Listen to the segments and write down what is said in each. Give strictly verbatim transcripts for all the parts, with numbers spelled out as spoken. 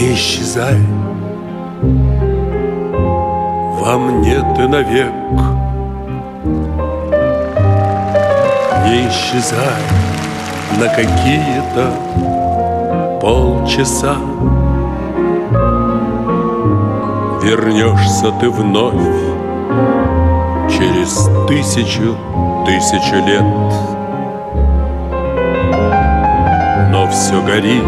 Не исчезай, во мне ты навек. Не исчезай на какие-то полчаса. Вернешься ты вновь через тысячу, тысячу лет. Но все горит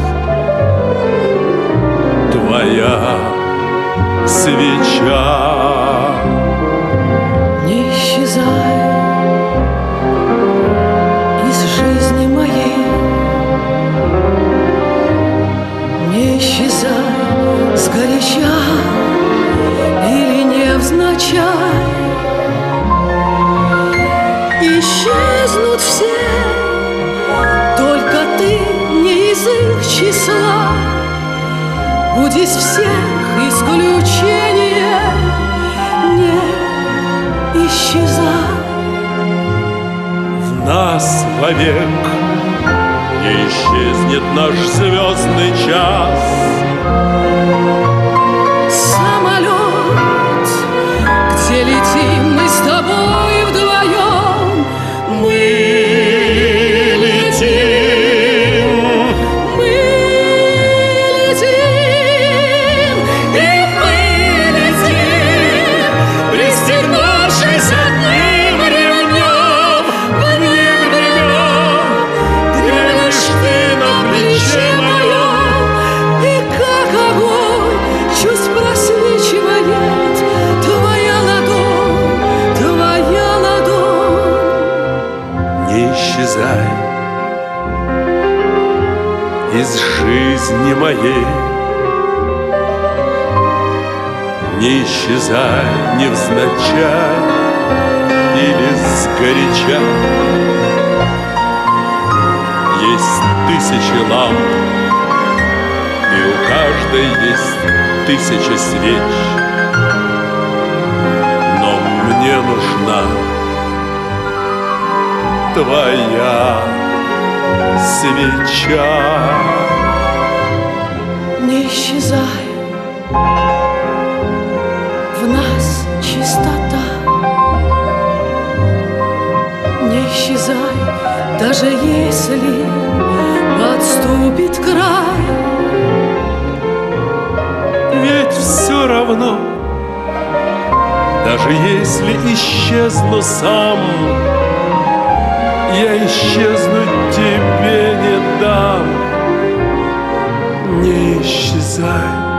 твоя свеча. Не исчезай из жизни моей, не исчезай сгоряча или невзначай. Исчезнут все, только ты не из их числа. Будь из всех исключение, не исчезай. В нас вовек не исчезнет наш звездный час. Самолет, где летим мы с тобой вдвоем, мы летим, мы летим, и мы летим, пристегнувшись одним ремнем. В мир времен, где лишь ты на плече моем, и как огонь чуть просвечивает твоя ладонь, твоя ладонь. Не исчезай из жизни моей, не исчезай невзначай или сгоряча. Есть тысячи ламп, и у каждой есть тысяча свеч. Но мне нужна твоя свеча. Не исчезай, в нас чистота. Не исчезай, даже если подступит край. Ведь все равно, даже если исчезну сам, я исчезнуть тебе не дам. Не исчезай.